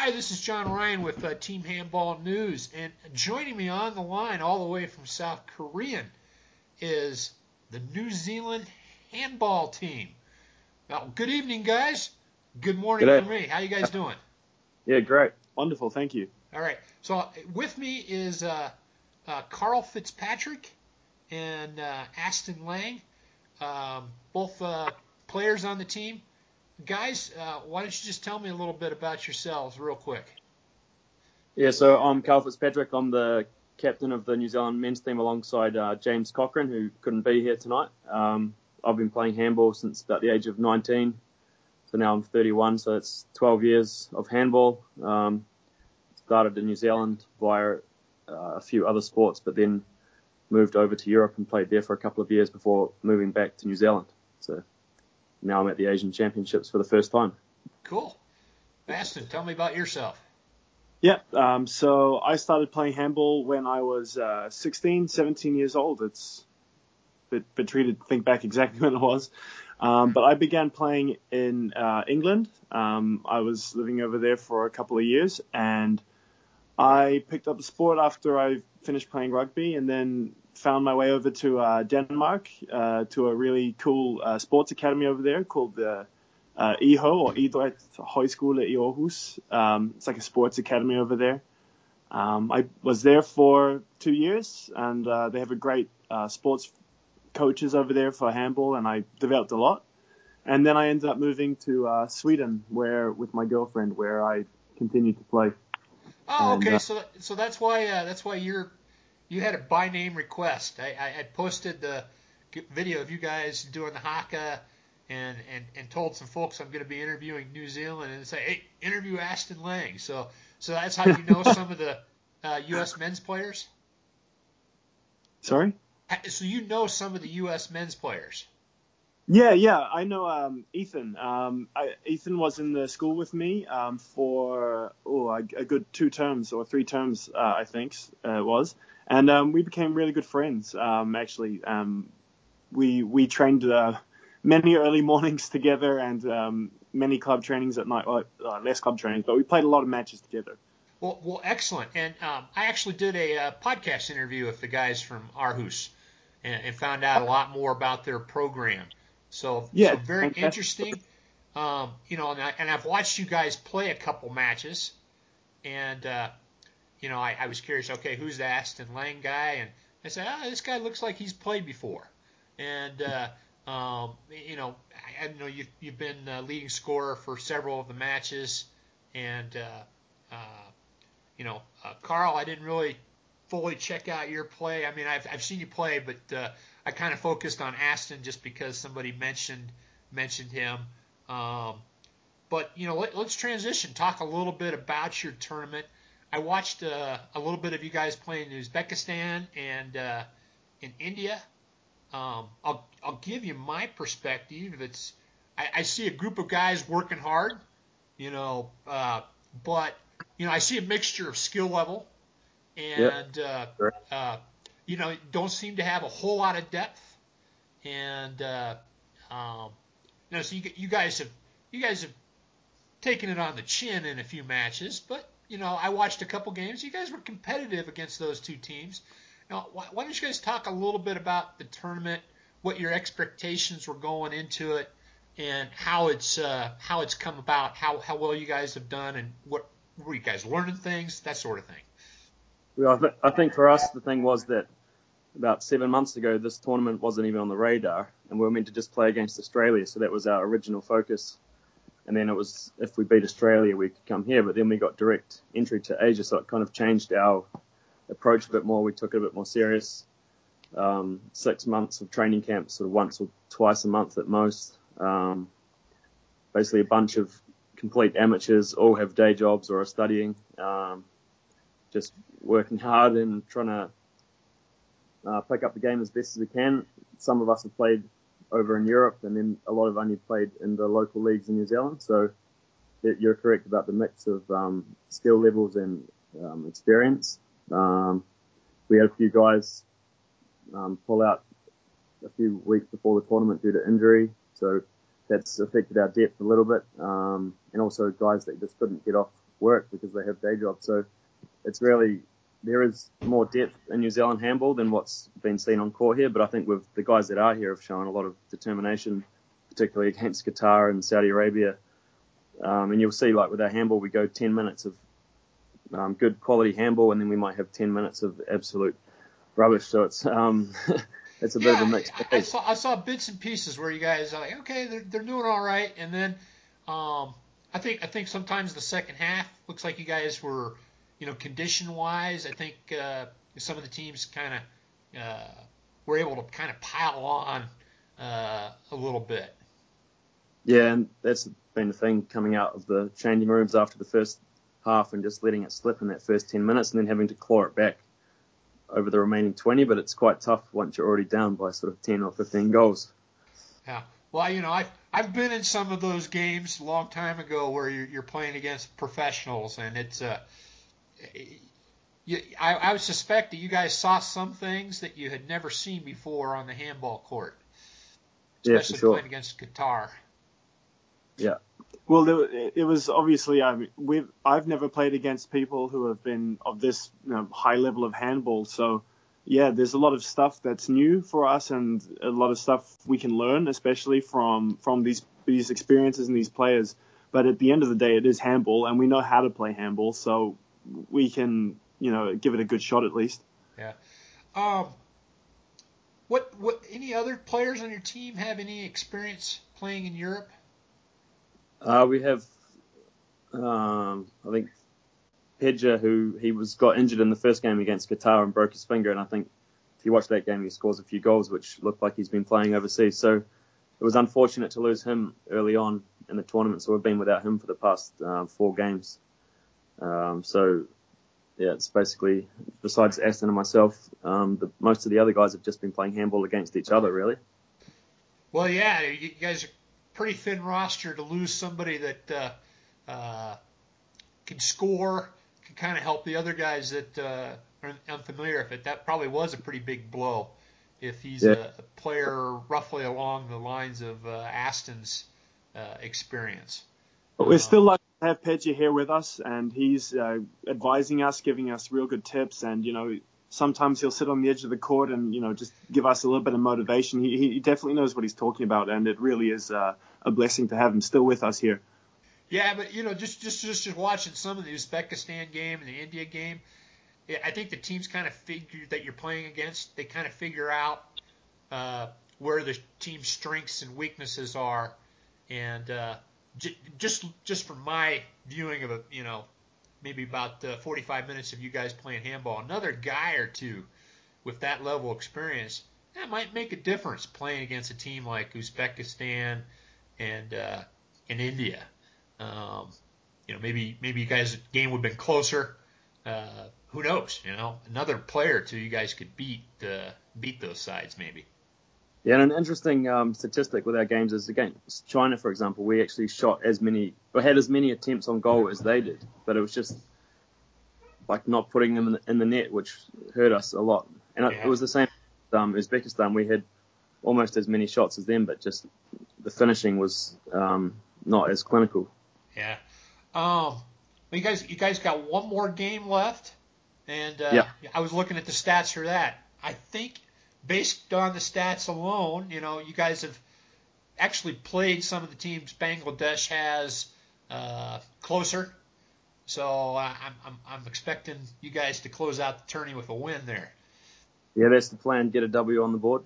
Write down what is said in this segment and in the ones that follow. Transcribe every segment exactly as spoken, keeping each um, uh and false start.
Hi, this is John Ryan with uh, Team Handball News, and joining me on the line all the way from South Korean is the New Zealand handball team. Well, good evening, guys. Good morning G'day. for me. How you guys doing? Yeah, great. Wonderful, thank you. All right. So uh, with me is uh, uh, Carl Fitzpatrick and uh, Aston Lang, um, both uh, players on the team. Guys, uh, why don't you just tell me a little bit about yourselves real quick? Yeah, so I'm Carl Fitzpatrick. I'm the captain of the New Zealand men's team alongside uh, James Cochrane, who couldn't be here tonight. Um, I've been playing handball since about the age of nineteen, so now I'm thirty-one, so it's twelve years of handball. Um, started in New Zealand via uh, a few other sports, but then moved over to Europe and played there for a couple of years before moving back to New Zealand. So now I'm at the Asian Championships for the first time. Cool. Aston, tell me about yourself. Yeah, um, so I started playing handball when I was uh, sixteen, seventeen years old. It's a bit, bit tricky to think back exactly when it was. Um, but I began playing in uh, England. Um, I was living over there for a couple of years, and I picked up the sport after I finished playing rugby, and then found my way over to uh, Denmark, uh, to a really cool uh, sports academy over there called the uh, I H O, or Idræt Højskole i Aarhus. Um, it's like a sports academy over there. Um, I was there for two years, and uh, they have a great uh, sports coaches over there for handball, and I developed a lot. And then I ended up moving to uh, Sweden, where with my girlfriend, where I continued to play. Oh, And, okay. uh, So so that's why uh, that's why you're you had a by name request. I, I had posted the video of you guys doing the haka, and, and, and told some folks I'm going to be interviewing New Zealand, and say, hey, interview Aston Lang. So so that's how you know some of the uh, U S men's players. Sorry? So you know some of the U S men's players. Yeah, yeah, I know um, Ethan. Um, I, Ethan was in the school with me um, for oh, a, a good two terms or three terms, uh, I think uh, it was, and um, we became really good friends. Um, actually, um, we we trained uh, many early mornings together and um, many club trainings at night. Well, uh, less club trainings, but we played a lot of matches together. Well, well, excellent. And um, I actually did a uh, podcast interview with the guys from Aarhus, and, and found out a lot more about their program. So, Yeah, so very fantastic. interesting. Um, you know, and, I, and I've watched you guys play a couple matches, and uh, you know, I, I was curious. Okay, who's the Aston Lang guy? And I said, ah, this guy looks like he's played before. And uh, um, you know, I, I know you've you've been uh, leading scorer for several of the matches, and uh, uh, you know, uh, Carl, I didn't really fully check out your play. I mean, I've I've seen you play, but uh, I kind of focused on Aston just because somebody mentioned mentioned him. Um, but you know, let, let's transition. Talk a little bit about your tournament. I watched uh, a little bit of you guys playing in Uzbekistan and uh, in India. Um, I'll I'll give you my perspective. It's I, I see a group of guys working hard, you know, uh, but you know I see a mixture of skill level Yep. and uh, Great. uh, you know don't seem to have a whole lot of depth. And uh, um, you know, so you, you guys have you guys have taken it on the chin in a few matches, but you know I watched a couple games. You guys were competitive against those two teams. Now, why, why don't you guys talk a little bit about the tournament, what your expectations were going into it, and how it's uh, how it's come about, how how well you guys have done, and what were you guys learning things, that sort of thing. Well, I, th- I think for us, the thing was that about seven months ago, this tournament wasn't even on the radar, and we were meant to just play against Australia, so that was our original focus. And then it was, if we beat Australia, we could come here, but then we got direct entry to Asia, so it kind of changed our approach a bit more. We took it a bit more serious. Um, six months of training camps, sort of once or twice a month at most. Um, basically a bunch of complete amateurs, all have day jobs or are studying, um, just working hard and trying to uh, pick up the game as best as we can. Some of us have played over in Europe, and then a lot have only played in the local leagues in New Zealand. So you're correct about the mix of um, skill levels and um, experience. Um, we had a few guys um, pull out a few weeks before the tournament due to injury, so that's affected our depth a little bit. Um, and also guys that just couldn't get off work because they have day jobs. So it's really, there is more depth in New Zealand handball than what's been seen on court here. But I think with the guys that are here have shown a lot of determination, particularly against Qatar and Saudi Arabia. Um, and you'll see, like with our handball, we go ten minutes of um, good quality handball, and then we might have ten minutes of absolute rubbish. So it's um, it's a yeah, bit of a mix. I, I saw I saw bits and pieces where you guys are like, okay, they're they're doing all right, and then um, I think I think sometimes the second half looks like you guys were, you know, condition wise. I think uh, some of the teams kind of uh, were able to kind of pile on uh, a little bit. Yeah, and that's been the thing coming out of the changing rooms after the first half and just letting it slip in that first ten minutes and then having to claw it back over the remaining twenty. But it's quite tough once you're already down by sort of ten or fifteen goals. Yeah. Well, you know, I've, I've been in some of those games a long time ago where you're, you're playing against professionals, and it's uh, you, I, I would suspect that you guys saw some things that you had never seen before on the handball court, especially yeah, for sure. playing against Qatar. Yeah. Well, there, it was obviously I mean, we've I've never played against people who have been of this you know, high level of handball. So, yeah, there's a lot of stuff that's new for us, and a lot of stuff we can learn, especially from from these these experiences and these players. But at the end of the day, it is handball, and we know how to play handball, so we can you know give it a good shot at least. Yeah. Um. What what? Any other players on your team have any experience playing in Europe? Uh, we have, um, I think, Pedja, who he was got injured in the first game against Qatar and broke his finger. And I think if you watch that game, he scores a few goals, which looked like he's been playing overseas. So it was unfortunate to lose him early on in the tournament. So we've been without him for the past uh, four games. Um, so, yeah, it's basically, besides Aston and myself, um, the, most of the other guys have just been playing handball against each other, really. Well, yeah, you guys are pretty thin roster to lose somebody that uh, uh, can score, can kind of help the other guys that uh, are unfamiliar with it. That probably was a pretty big blow if he's Yeah. a, a player roughly along the lines of uh, Aston's uh, experience. But we're still lucky to have Pedja here with us, and he's uh, advising us, giving us real good tips, and, you know, sometimes he'll sit on the edge of the court and, you know, just give us a little bit of motivation. He, he definitely knows what he's talking about, and it really is uh, a blessing to have him still with us here. Yeah, but, you know, just just just, just watching some of the Uzbekistan game and the India game, I think the teams kind of figure that you're playing against, they kind of figure out uh, where the team's strengths and weaknesses are, and uh, j- just just from my viewing of a, you know, maybe about uh, forty-five minutes of you guys playing handball, another guy or two with that level of experience, that might make a difference playing against a team like Uzbekistan and uh, and India. Um, you know, maybe maybe you guys' game would have been closer. Uh, who knows? You know, another player or two you guys could beat uh, beat those sides maybe. Yeah, and an interesting um, statistic with our games is against China, for example, we actually shot as many, or had as many attempts on goal as they did, but it was just like not putting them in the, in the net, which hurt us a lot. And it, Yeah. it was the same with um, Uzbekistan. We had almost as many shots as them, but just the finishing was um, not as clinical. Yeah. Um, well, you guys, you guys got one more game left, and uh, Yeah. I was looking at the stats for that. I think, based on the stats alone, you know, you guys have actually played some of the teams Bangladesh has uh, closer. So uh, I'm, I'm I'm expecting you guys to close out the tourney with a win there. Yeah, that's the plan. Get a W on the board.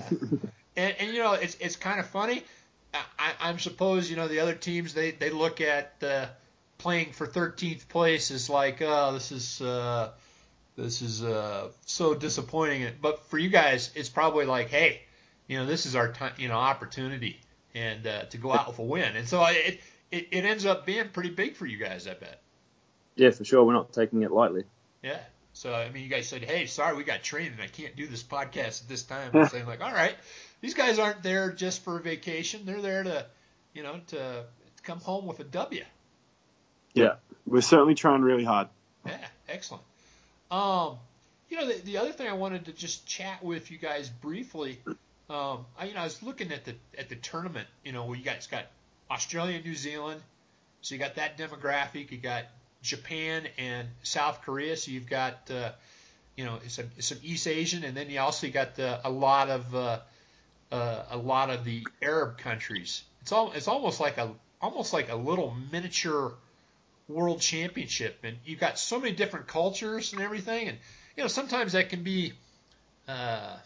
And, and you know, it's it's kind of funny. I, I'm suppose you know the other teams they they look at uh, playing for thirteenth place as like, oh, this is uh, this is uh, so disappointing. But for you guys, it's probably like, hey, you know, this is our time, you know, opportunity and uh, to go out with a win. And so it, it it ends up being pretty big for you guys, I bet. Yeah, for sure. We're not taking it lightly. Yeah. So, I mean, you guys said, hey, sorry, we got training. I can't do this podcast at this time. I'm saying, like, all right, these guys aren't there just for a vacation. They're there to, you know, to come home with a W. Yeah, we're certainly trying really hard. Yeah, excellent. Um, you know, the, the other thing I wanted to just chat with you guys briefly, um, I, you know, I was looking at the at the tournament, you know, where you guys got Australia, New Zealand, so you got that demographic. You got Japan and South Korea. So you've got uh, you know some some East Asian, and then you also got the, a lot of uh, uh, a lot of the Arab countries. It's all it's almost like a almost like a little miniature world championship, and you've got so many different cultures and everything, and you know sometimes that can be uh,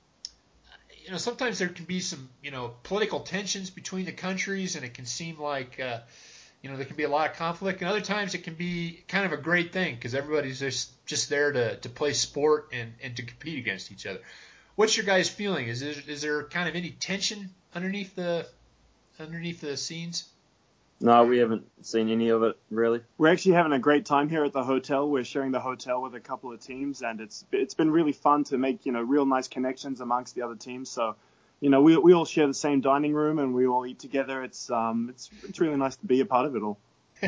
you know sometimes there can be some you know political tensions between the countries, and it can seem like uh, you know there can be a lot of conflict, and other times it can be kind of a great thing because everybody's just just there to, to play sport and, and to compete against each other. What's your guys' feeling? Is there, is there kind of any tension underneath the underneath the scenes? No, we haven't seen any of it, really. We're actually having a great time here at the hotel. We're sharing the hotel with a couple of teams, and it's it's been really fun to make, you know, real nice connections amongst the other teams. So, you know, we we all share the same dining room, and we all eat together. It's um it's it's really nice to be a part of it all.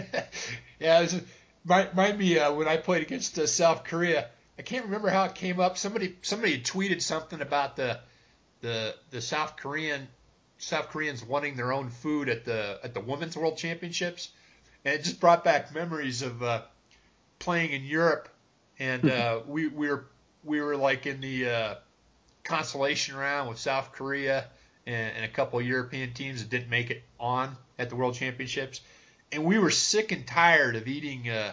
Yeah, it remind me uh, when I played against uh, South Korea. I can't remember how it came up. Somebody somebody had tweeted something about the the the South Korean South Koreans wanting their own food at the at the Women's World Championships, and it just brought back memories of uh, playing in Europe, and uh, we we were we were like in the uh, consolation round with South Korea and, and a couple of European teams that didn't make it on at the World Championships, and we were sick and tired of eating uh,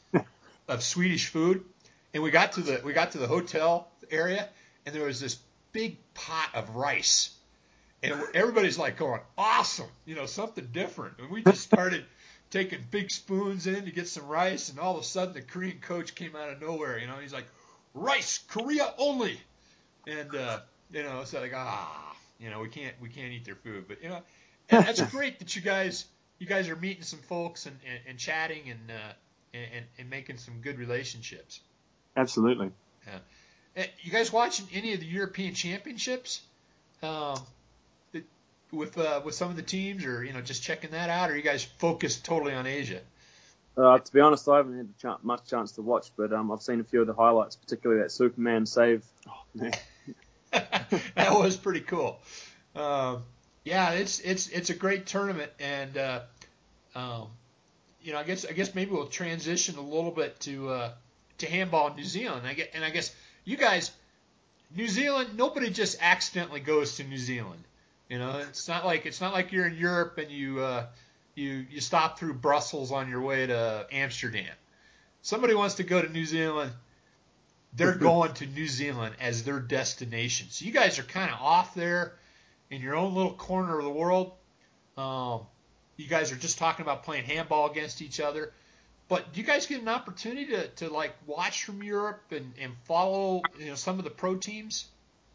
of Swedish food, and we got to the we got to the hotel area, and there was this big pot of rice. And everybody's like going, awesome, you know, something different. And we just started taking big spoons in to get some rice, and all of a sudden the Korean coach came out of nowhere, you know, he's like, rice, Korea only. And, uh, you know, so like, ah, you know, we can't we can't eat their food. But, you know, and that's great that you guys you guys are meeting some folks and, and, and chatting and, uh, and and making some good relationships. Absolutely. Yeah. You guys watching any of the European Championships? Um with uh, with some of the teams, or you know, just checking that out, or are you guys focused totally on Asia? Uh, to be honest, I haven't had a ch- much chance to watch, but um, I've seen a few of the highlights, particularly that Superman save. Oh, man. That was pretty cool. Um, yeah, it's it's it's a great tournament, and uh, um, you know, I guess I guess maybe we'll transition a little bit to uh, to handball in New Zealand. I get, and I guess you guys, New Zealand, nobody just accidentally goes to New Zealand. You know, it's not like it's not like you're in Europe and you uh, you you stop through Brussels on your way to Amsterdam. Somebody wants to go to New Zealand, they're going to New Zealand as their destination. So you guys are kind of off there in your own little corner of the world. Um, you guys are just talking about playing handball against each other. But do you guys get an opportunity to, to like watch from Europe and, and follow you know some of the pro teams?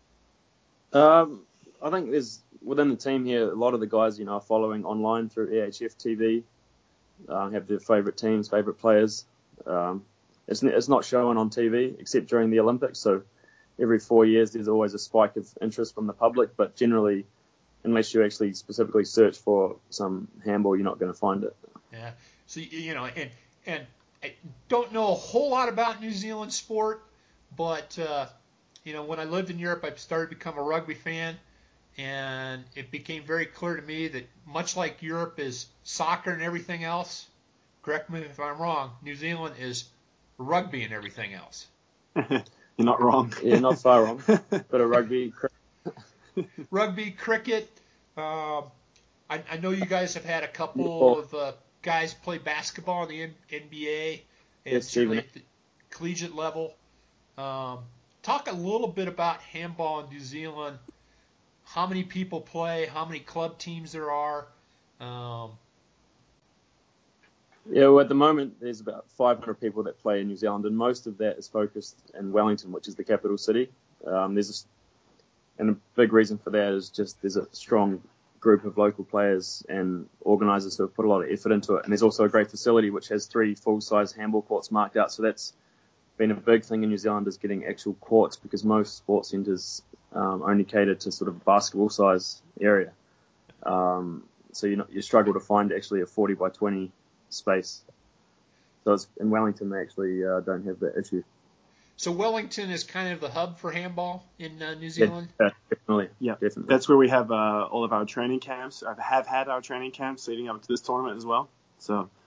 Um, I think there's within the team here, a lot of the guys, you know, are following online through E H F T V, uh, have their favourite teams, favourite players. Um, it's, it's not showing on T V except during the Olympics, so every four years there's always a spike of interest from the public, but generally, unless you actually specifically search for some handball, you're not going to find it. Yeah. So, you know, and, and I don't know a whole lot about New Zealand sport, but, uh, you know, when I lived in Europe, I started to become a rugby fan. And it became very clear to me that much like Europe is soccer and everything else, correct me if I'm wrong, New Zealand is rugby and everything else. You're not wrong. Yeah, not far wrong. Bit of rugby. Rugby, cricket. Um, I, I know you guys have had a couple of uh, guys play basketball in the N- NBA and Yes, certainly Stephen. at the collegiate level. Um, talk a little bit about handball in New Zealand. How many people play, how many club teams there are. Um, Yeah, well, at the moment, there's about five hundred people that play in New Zealand, and most of that is focused in Wellington, which is the capital city. Um, there's a, and a big reason for that is just there's a strong group of local players and organisers who have put a lot of effort into it. And there's also a great facility which has three full-size handball courts marked out. So that's been a big thing in New Zealand is getting actual courts, because most sports centres um, only cater to sort of basketball size area. Um, so you you struggle to find actually a forty by twenty space. So it's, in Wellington they actually uh, don't have that issue. so Wellington is kind of the hub for handball in uh, New Zealand? Yeah, definitely. Yeah, definitely. That's where we have uh, all of our training camps. I have had our training camps leading up to this tournament as well. So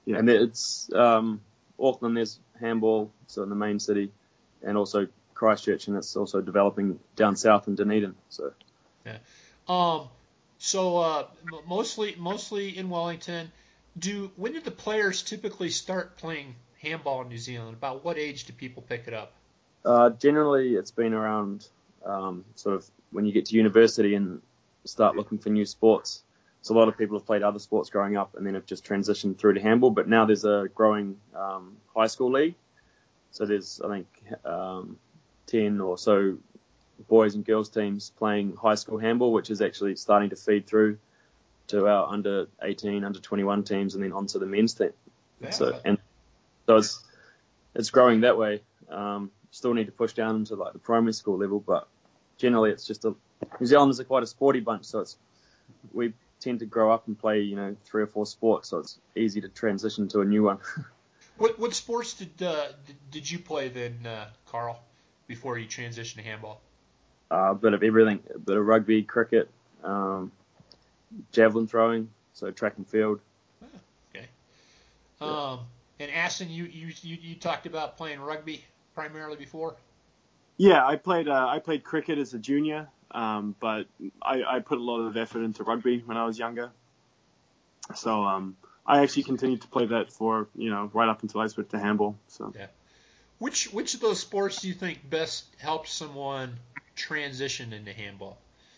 Yeah. And it's um, Auckland. There's handball, so in the main city, and also Christchurch, and it's also developing down south in Dunedin. So. Yeah. Um. So uh, m- mostly mostly in Wellington. Do when did the players typically start playing handball in New Zealand? About what age do people pick it up? Uh, generally, it's been around um, sort of when you get to university and start looking for new sports. So a lot of people have played other sports growing up and then have just transitioned through to handball. But now there's a growing um, high school league. So there's, I think, um, ten or so boys and girls teams playing high school handball, which is actually starting to feed through to our under eighteen, under twenty-one teams, and then onto the men's team. Yeah. So and so it's it's growing that way. Um, still need to push down into like the primary school level, but generally it's just a New Zealanders are quite a sporty bunch, so it's we tend to grow up and play you know three or four sports, so it's easy to transition to a new one. What what sports did uh, did, did you play then, uh, Carl, before you transitioned to handball? Uh, a bit of everything, a bit of rugby, cricket, um, javelin throwing, so track and field. Oh, okay. Um, and Aston, you, you you you talked about playing rugby primarily before. Yeah, I played uh, I played cricket as a junior, um, but I, I put a lot of effort into rugby when I was younger. So um, I actually continued to play that for you know right up until I switched to handball. So Yeah. Which which of those sports do you think best helps someone transition into handball?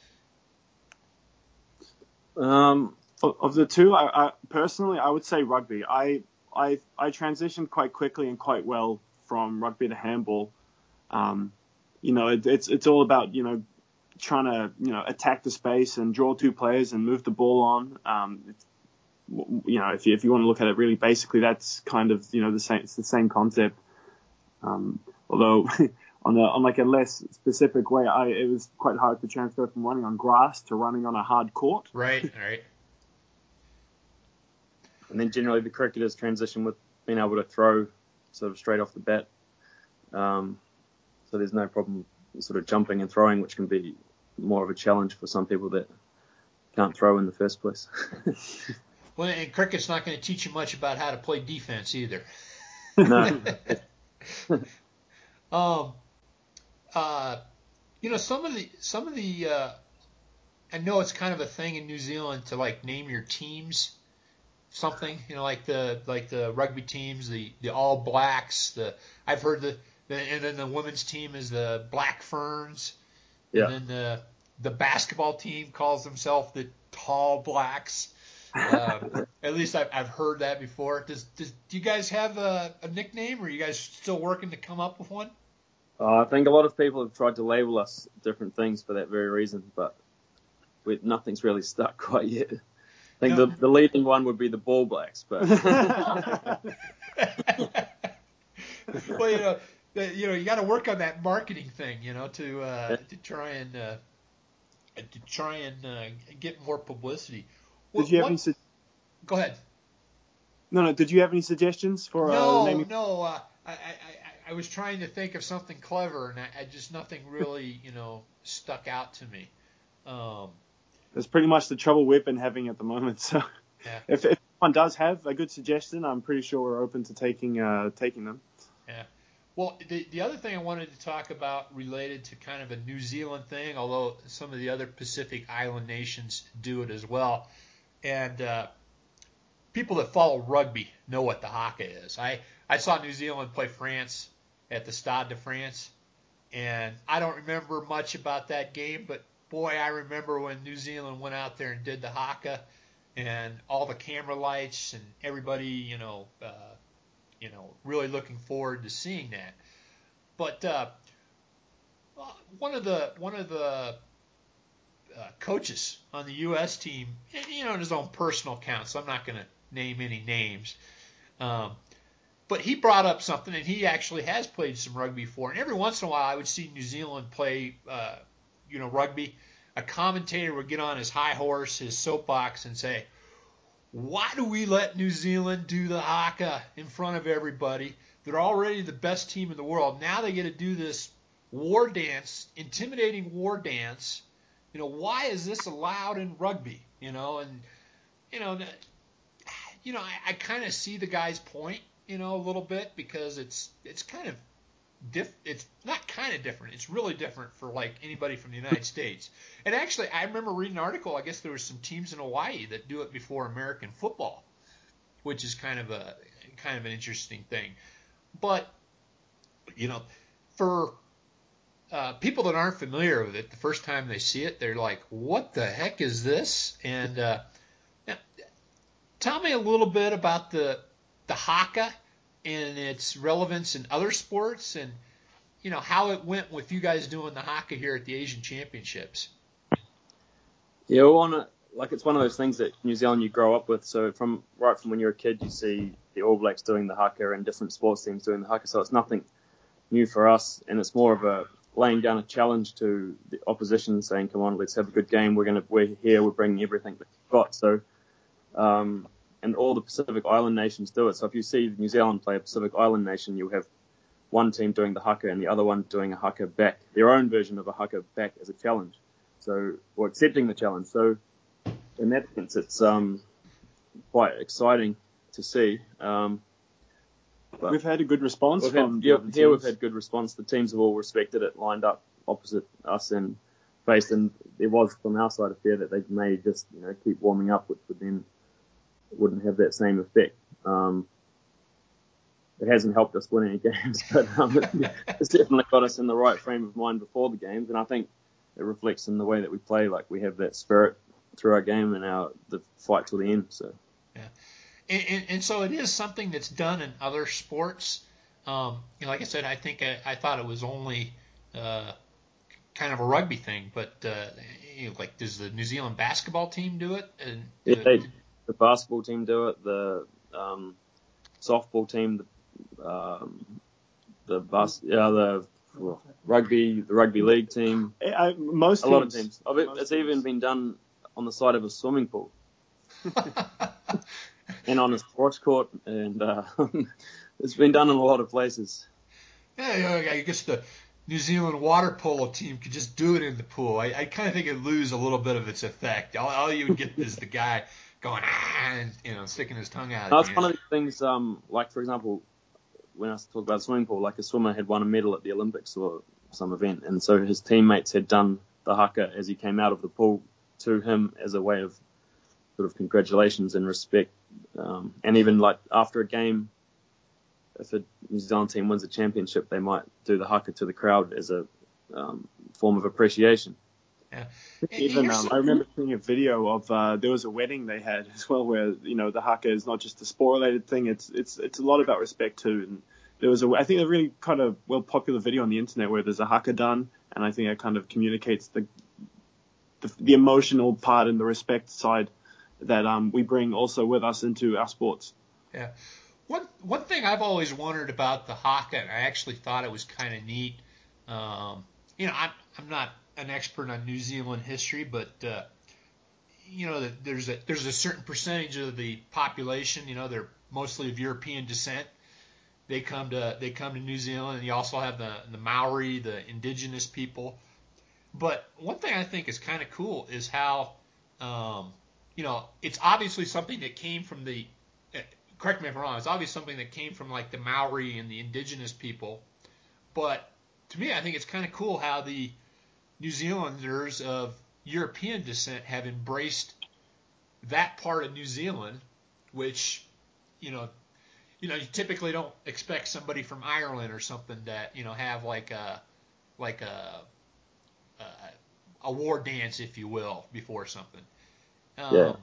Um, of, of the two, I, I personally I would say rugby. I I I transitioned quite quickly and quite well from rugby to handball. Um, you know, it, it's it's all about you know trying to you know attack the space and draw two players and move the ball on. Um, it's, you know, if you if you want to look at it really basically, that's kind of you know the same it's the same concept. Um, although on a on like a less specific way, I it was quite hard to transfer from running on grass to running on a hard court. Right. Right. and then generally the cricketers transition with being able to throw sort of straight off the bat. Um, so there's no problem sort of jumping and throwing, which can be more of a challenge for some people that can't throw in the first place. Well, and cricket's not going to teach you much about how to play defense either. No. um, uh, you know, some of the some of the uh, I know it's kind of a thing in New Zealand to like name your teams something. You know, like the like the rugby teams, the the All Blacks. The I've heard the, the and then the women's team is the Black Ferns, Yeah. and then the the basketball team calls themselves the Tall Blacks. Um, at least I've, I've heard that before. Does, does do you guys have a, a nickname, or are you guys still working to come up with one? Uh, I think a lot of people have tried to label us different things for that very reason, but we, nothing's really stuck quite yet. I think No. the, the leading one would be the Ball Blacks, but Well, you know, the, you know, you got to work on that marketing thing, you know, to uh, to try and uh, to try and uh, get more publicity. What, Did you have what, any? Su- Go ahead. no, no. Did you have any suggestions for uh, No, naming? no. Uh, I, I, I, I was trying to think of something clever, and I, I just nothing really, you know, stuck out to me. Um, That's pretty much the trouble we've been having at the moment. So yeah, if, if one does have a good suggestion, I'm pretty sure we're open to taking uh, taking them. yeah. Well, the the other thing I wanted to talk about related to kind of a New Zealand thing, although some of the other Pacific Island nations do it as well, and uh, people that follow rugby know what the haka is. I, I saw New Zealand play France at the Stade de France, and I don't remember much about that game, but boy, I remember when New Zealand went out there and did the haka, and all the camera lights and everybody, you know, uh, you know, really looking forward to seeing that. But uh, one of the one of the uh, coaches on the U S team, you know, in his own personal account, so I'm not going to name any names. Um, but he brought up something, and he actually has played some rugby before. And every once in a while, I would see New Zealand play, uh, you know, rugby. A commentator would get on his high horse, his soapbox, and say, "Why do we let New Zealand do the haka in front of everybody? They're already the best team in the world. Now they get to do this war dance, intimidating war dance. You know, why is this allowed in rugby? You know, and you know." you know, I, I kind of see the guy's point, you know, a little bit because it's it's kind of diff. It's not kind of different. It's really different for like anybody from the United States. And actually, I remember reading an article. I guess there was some teams in Hawaii that do it before American football, which is kind of a kind of an interesting thing. But you know, for uh, people that aren't familiar with it, the first time they see it, they're like, "What the heck is this?" And uh, now, tell me a little bit about the the haka and its relevance in other sports, and you know how it went with you guys doing the haka here at the Asian Championships. Yeah, well, on a, like it's one of those things that New Zealand you grow up with. So from right from when you're a kid, you see the All Blacks doing the haka and different sports teams doing the haka. So it's nothing new for us, and it's more of a laying down a challenge to the opposition, saying, "Come on, let's have a good game. We're gonna we're here. We're bringing everything that we've got." So. Um, and all the Pacific Island nations do it. So if you see New Zealand play a Pacific Island nation, you'll have one team doing the haka and the other one doing a haka back, their own version of a haka back as a challenge. So, or accepting the challenge. So in that sense, it's um, quite exciting to see. Um, but we've had a good response from had, yeah, here we've had good response. The teams have all respected it, lined up opposite us and faced. And there was from our side a fear that they may just, you know, keep warming up, which would then wouldn't have that same effect. Um, it hasn't helped us win any games, but um, it's definitely got us in the right frame of mind before the games, and I think it reflects in the way that we play. Like we have that spirit through our game and our the fight till the end. So yeah, and, and, and so it is something that's done in other sports. Um, you know, like I said, I think I, I thought it was only uh, kind of a rugby thing, but uh, you know, like does the New Zealand basketball team do it? And, yeah, uh, they, the basketball team do it. The um, softball team, the um, the bus, yeah, the well, rugby, the rugby league team. I, most a teams, lot of teams. I bet it's teams. even been done on the side of a swimming pool, and on a squash court, and uh, it's been done in a lot of places. Yeah, yeah, I guess the New Zealand water polo team could just do it in the pool. I, I kind of think it'd lose a little bit of its effect. All, all you would get is the guy going, ah, and, you know, sticking his tongue out. That's one of the things, um, like, for example, when I talk about swimming pool, like a swimmer had won a medal at the Olympics or some event, and so his teammates had done the haka as he came out of the pool to him as a way of sort of congratulations and respect. Um, and even, like, after a game, if a New Zealand team wins a championship, they might do the haka to the crowd as a um, form of appreciation. Yeah. Even um, I remember seeing a video of uh, there was a wedding they had as well, where you know the haka is not just a sport-related thing; it's it's it's a lot about respect too. And there was a I think a really kind of well popular video on the internet where there's a haka done, and I think it kind of communicates the the, the emotional part and the respect side that um, we bring also with us into our sports. Yeah. One one thing I've always wondered about the haka, and I actually thought it was kind of neat. Um, you know, I'm I'm not an expert on New Zealand history, but uh, you know, there's a there's a certain percentage of the population. You know, they're mostly of European descent. They come to they come to New Zealand, and you also have the the Maori, the indigenous people. But one thing I think is kind of cool is how, um, you know, it's obviously something that came from the. Correct me if I'm wrong. It's obviously something that came from like the Maori and the indigenous people. But to me, I think it's kind of cool how the New Zealanders of European descent have embraced that part of New Zealand, which, you know, you know, you typically don't expect somebody from Ireland or something that, you know, have like a like a a, a war dance, if you will, before something. Um, yeah.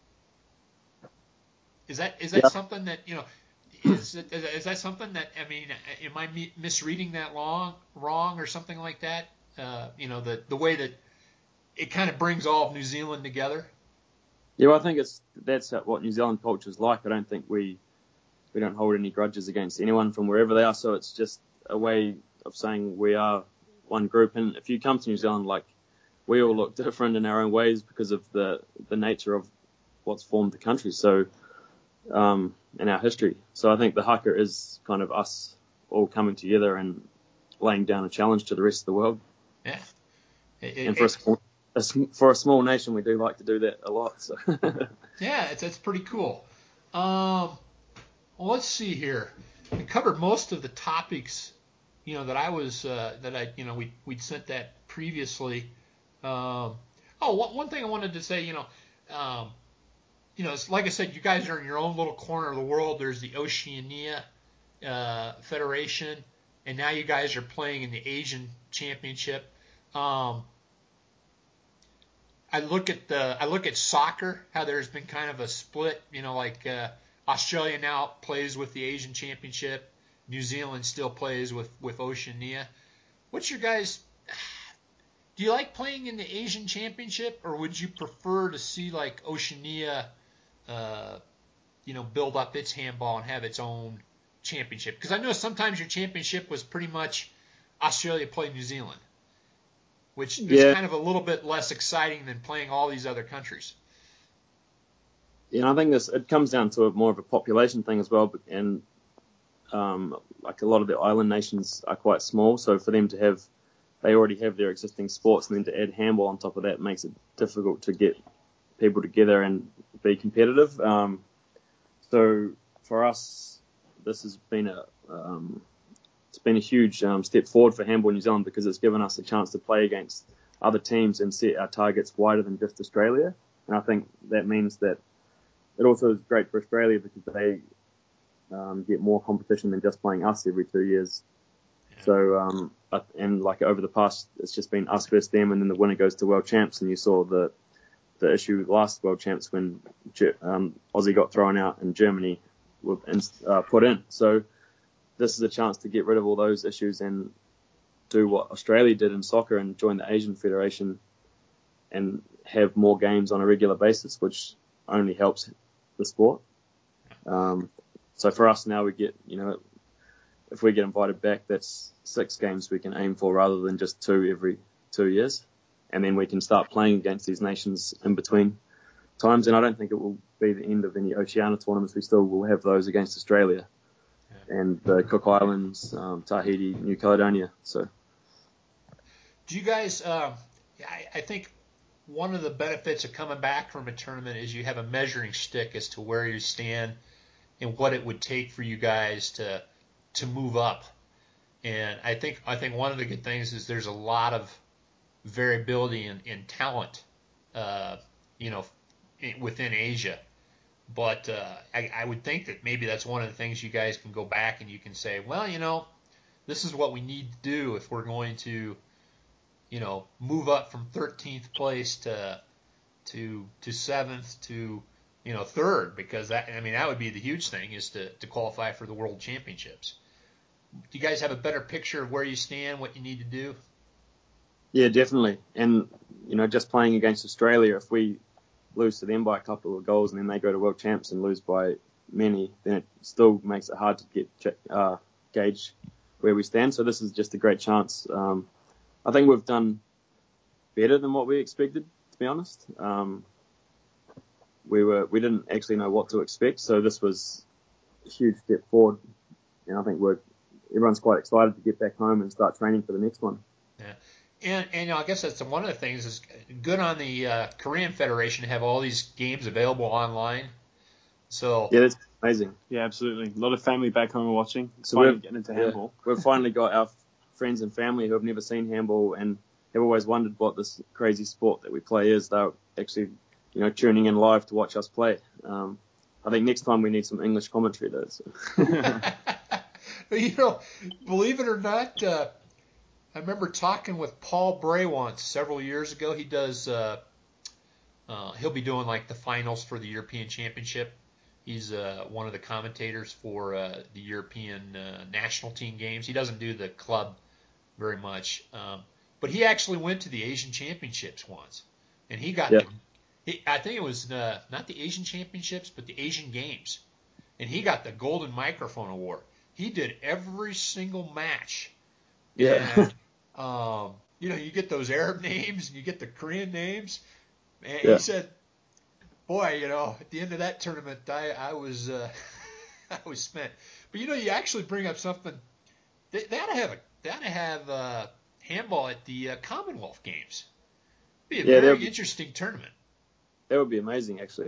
Is that is that yeah. something that you know? Is, it, is that something that I mean? Am I misreading that long wrong or something like that? Uh, you know, the the way that it kind of brings all of New Zealand together. Yeah, well, I think it's that's what New Zealand culture is like. I don't think we we don't hold any grudges against anyone from wherever they are. So it's just a way of saying we are one group. And if you come to New Zealand, like we all look different in our own ways because of the the nature of what's formed the country. So. Um, in our history. So I think the haka is kind of us all coming together and laying down a challenge to the rest of the world. Yeah. It, and for, it, a small, a, for a small nation, we do like to do that a lot. So. Yeah, it's, it's pretty cool. Um, well, let's see here. We covered most of the topics, you know, that I was uh, that I you know we we'd sent that previously. Um, oh, one, one thing I wanted to say, you know, um, you know, it's, like I said, you guys are in your own little corner of the world. There's the Oceania uh, Federation, and now you guys are playing in the Asian Championship. Um, I look at the I look at soccer, how there's been kind of a split. You know, like uh, Australia now plays with the Asian Championship. New Zealand still plays with, with Oceania. What's your guys? Do you like playing in the Asian Championship, or would you prefer to see like Oceania, uh, you know, build up its handball and have its own championship? Because I know sometimes your championship was pretty much Australia play New Zealand, which is Yeah, kind of a little bit less exciting than playing all these other countries. you know, I think this it comes down to a, more of a population thing as well, and um, like a lot of the island nations are quite small, so for them to have, they already have their existing sports, and then to add handball on top of that makes it difficult to get people together and be competitive. Um, so for us, this has been a um, it's been a huge um, step forward for Handball New Zealand, because it's given us a chance to play against other teams and set our targets wider than just Australia. And I think that means that it also is great for Australia, because they um, get more competition than just playing us every two years. Yeah. So, um, and like over the past, it's just been us versus them, and then the winner goes to World Champs. And you saw the the issue last World Champs when um, Aussie got thrown out and Germany were in, uh, put in. So this is a chance to get rid of all those issues and do what Australia did in soccer and join the Asian Federation and have more games on a regular basis, which only helps the sport. Um, so for us now, we get, you know, if we get invited back, that's six games we can aim for rather than just two every two years. And then we can start playing against these nations in between times. And I don't think it will be the end of any Oceania tournaments. We still will have those against Australia and the Cook Islands, um, Tahiti, New Caledonia. So, do you guys? Um, I, I think one of the benefits of coming back from a tournament is you have a measuring stick as to where you stand and what it would take for you guys to to move up. And I think I think one of the good things is there's a lot of variability in, in talent, uh, you know, in, within Asia. But uh, I, I would think that maybe that's one of the things you guys can go back and you can say, well, you know, this is what we need to do if we're going to, you know, move up from thirteenth place to to to seventh to, you know, third, because that, I mean, that would be the huge thing, is to, to qualify for the World Championships. Do you guys have a better picture of where you stand, what you need to do? yeah, definitely. And, you know, just playing against Australia, if we lose to them by a couple of goals and then they go to World Champs and lose by many, then it still makes it hard to get uh, gauge where we stand. So this is just a great chance. Um, I think we've done better than what we expected, to be honest. Um, we were we didn't actually know what to expect, so this was a huge step forward. And I think we're everyone's quite excited to get back home and start training for the next one. Yeah. And, and you know, I guess that's one of the things is good on the uh, Korean Federation to have all these games available online. So Yeah, that's amazing. Yeah, absolutely. A lot of family back home watching. It's So finally we've, getting into yeah, handball. we've finally got our friends and family who have never seen handball and have always wondered what this crazy sport that we play is. They're actually, you know, tuning in live to watch us play. Um, I think next time we need some English commentary, though. So. You know, believe it or not, uh, I remember talking with Paul Bray once several years ago. He does, uh, uh, he'll be doing like the finals for the European Championship. He's uh, one of the commentators for uh, the European uh, national team games. He doesn't do the club very much, um, but he actually went to the Asian Championships once, and he got Yeah. the, he, I think it was uh, not the Asian Championships, but the Asian Games, and he got the Golden Microphone Award. He did every single match. Yeah. And, um, you know, you get those Arab names and you get the Korean names. And Yeah. he said, boy, you know, at the end of that tournament, I, I was uh, I was spent. But, you know, you actually bring up something. They, they ought to have, a, they ought to have uh, handball at the uh, Commonwealth Games. It'd be a Yeah, that very would be, interesting tournament. that would be amazing, actually.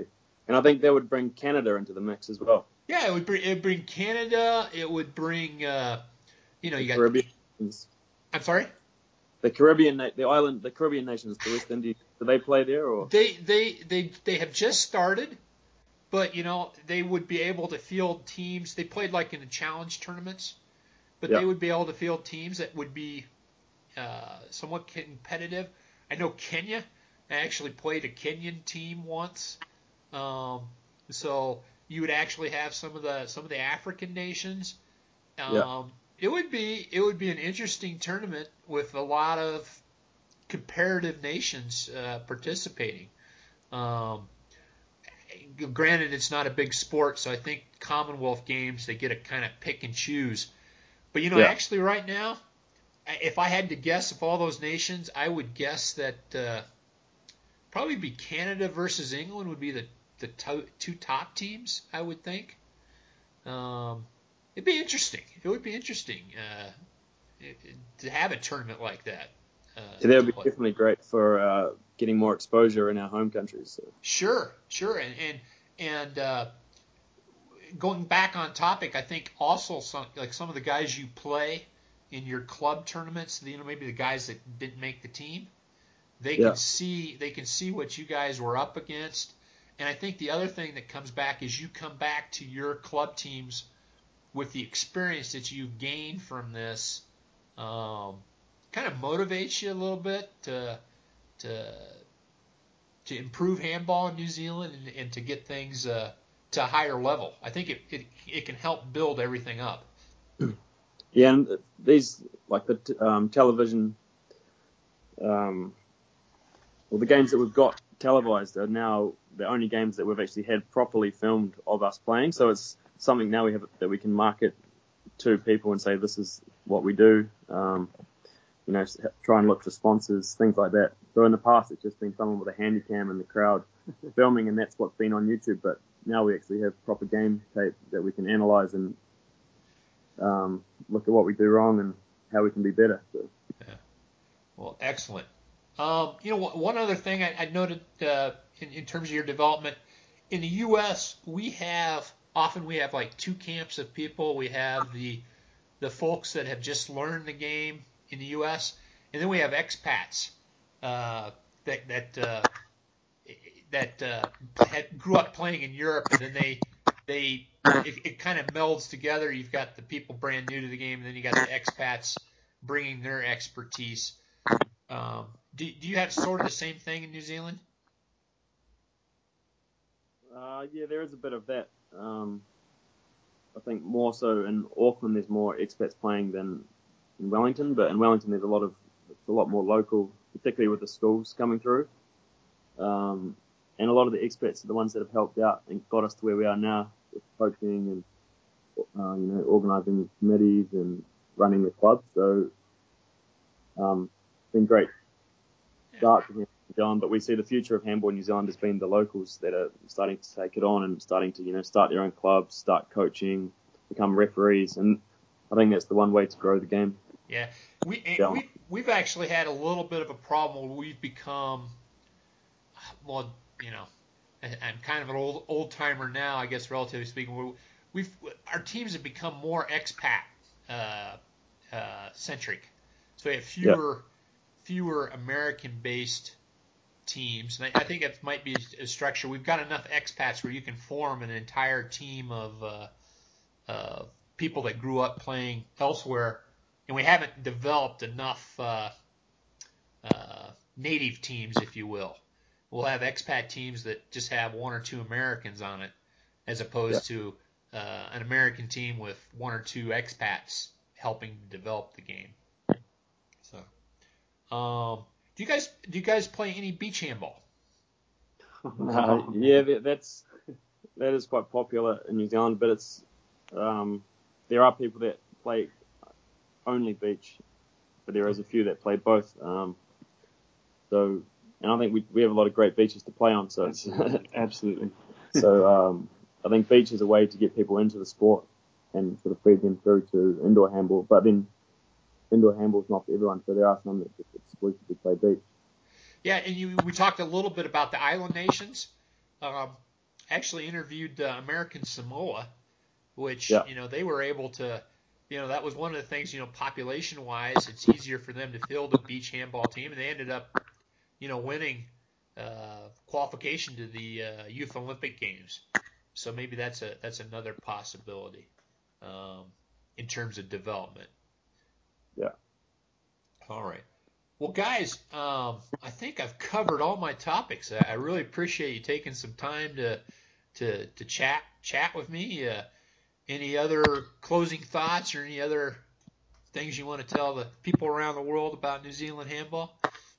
And I think that would bring Canada into the mix as well. Yeah, it would bring it would bring Canada. It would bring uh, you know The you got. Caribbean. I'm sorry. The Caribbean, na- the island, the Caribbean nations, the West Indies. Do they play there or? They they they they have just started, but you know they would be able to field teams. They played like in the challenge tournaments, but Yeah. they would be able to field teams that would be uh, somewhat competitive. I know Kenya. I actually played a Kenyan team once, um, so you would actually have some of the some of the African nations. Um, Yeah. It would be it would be an interesting tournament with a lot of comparative nations uh, participating. Um, granted, it's not a big sport, so I think Commonwealth Games they get to kind of pick and choose. But you know, Yeah. actually, right now, if I had to guess of all those nations, I would guess that uh, probably be Canada versus England would be the the to- two top teams. I would think. Um, it'd be interesting. It would be interesting uh, it, it, to have a tournament like that. Uh, So that would to be play. definitely great for uh, getting more exposure in our home countries. So. Sure, sure, and and and uh, going back on topic, I think also some like some of the guys you play in your club tournaments, you know, maybe the guys that didn't make the team, they Yeah. can see they can see what you guys were up against, and I think the other thing that comes back is you come back to your club teams with the experience that you've gained from this, um, kind of motivates you a little bit to to to improve handball in New Zealand and, and to get things uh, to a higher level. I think it, it it can help build everything up. Yeah, and these like the t- um, television, um, well, the games that we've got televised are now the only games that we've actually had properly filmed of us playing. So it's something now we have that we can market to people and say this is what we do. Um, you know, try and look for sponsors, things like that. So in the past, it's just been someone with a handy cam in the crowd filming, and that's what's been on YouTube. But now we actually have proper game tape that we can analyze and um, look at what we do wrong and how we can be better. So. Yeah. Well, excellent. Um, you know, one other thing I, I noted uh, in, in terms of your development in the U S, we have often we have like two camps of people. We have the the folks that have just learned the game in the U S, and then we have expats uh, that that uh, that uh, had, grew up playing in Europe, and then they they it, it kind of melds together. You've got the people brand new to the game, and then you got the expats bringing their expertise. Um, do, do you have sort of the same thing in New Zealand? Uh, yeah, there is a bit of that. Um, I think more so in Auckland, there's more expats playing than in Wellington, but in Wellington, there's a lot of it's a lot more local, particularly with the schools coming through. Um, and a lot of the expats are the ones that have helped out and got us to where we are now with coaching and uh, you know organising committees and running the club. So um, it's been great start for New Zealand, but we see the future of handball in New Zealand has been the locals that are starting to take it on and starting to you know start their own clubs, start coaching, become referees, and I think that's the one way to grow the game. Yeah, we Yeah. we we've actually had a little bit of a problem where we've become, well, you know, I, I'm kind of an old old timer now, I guess, relatively speaking. We're, we've our teams have become more expat uh, uh, centric, so we have Yeah. fewer fewer American based teams. And I, I think it might be a structure. We've got enough expats where you can form an entire team of uh, uh, people that grew up playing elsewhere, and we haven't developed enough uh, uh, native teams, if you will. We'll have expat teams that just have one or two Americans on it, as Yeah. opposed to uh, an American team with one or two expats helping to develop the game. So, um, do you guys do you guys play any beach handball? Uh, yeah, that, that's that is quite popular in New Zealand, but it's um, there are people that play only beach, but there is a few that play both. Um, so, and I think we we have a lot of great beaches to play on. So, it's, Absolutely. so um, I think beach is a way to get people into the sport and sort of feed them through to indoor handball. But then indoor handball is not for everyone, so there are some that just exclusively play beach. Yeah, and you we talked a little bit about the island nations. Um, actually interviewed uh, American Samoa, which Yeah. you know they were able to, you know that was one of the things, you know population wise, it's easier for them to field a beach handball team, and they ended up, you know winning uh, qualification to the uh, Youth Olympic Games. So maybe that's a that's another possibility um, in terms of development. Yeah. All right. Well, guys, um, I think I've covered all my topics. I, I really appreciate you taking some time to to to chat chat with me. Uh, any other closing thoughts or any other things you want to tell the people around the world about New Zealand handball?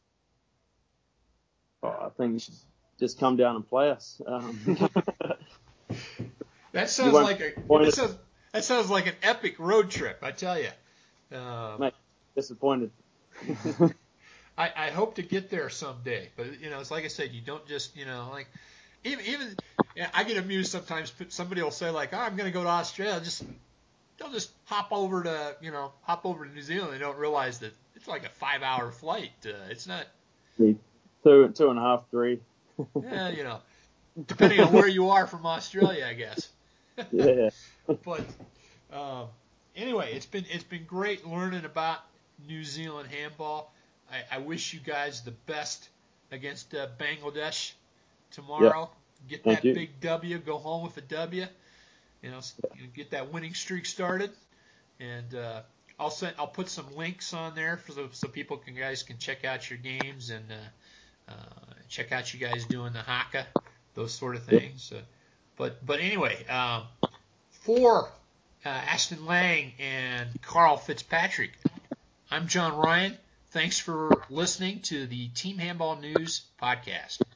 Oh, I think you should just come down and play us. Um, that sounds like a that sounds, that sounds like an epic road trip, I tell you. Um, Mate, disappointed. I, I hope to get there someday, but you know, it's like I said, you don't just, you know, like even even yeah, I get amused sometimes. Somebody will say like, oh, I'm going to go to Australia. Just they'll just hop over to, you know, hop over to New Zealand. They don't realize that it's like a five-hour flight. Uh, it's not two, two and a half, three. Yeah, you know, depending on where you are from Australia, I guess. Yeah. But um, anyway, it's been it's been great learning about New Zealand handball. I, I wish you guys the best against uh, Bangladesh tomorrow. Yeah. Get Thank that you. big W. Go home with a W. You know, you know, get that winning streak started. And uh, I'll send I'll put some links on there for so, so people can guys can check out your games and uh, uh, check out you guys doing the haka, those sort of things. Uh, but but anyway, um, for uh, Ashton Lang and Carl Fitzpatrick, I'm John Ryan. Thanks for listening to the Team Handball News podcast.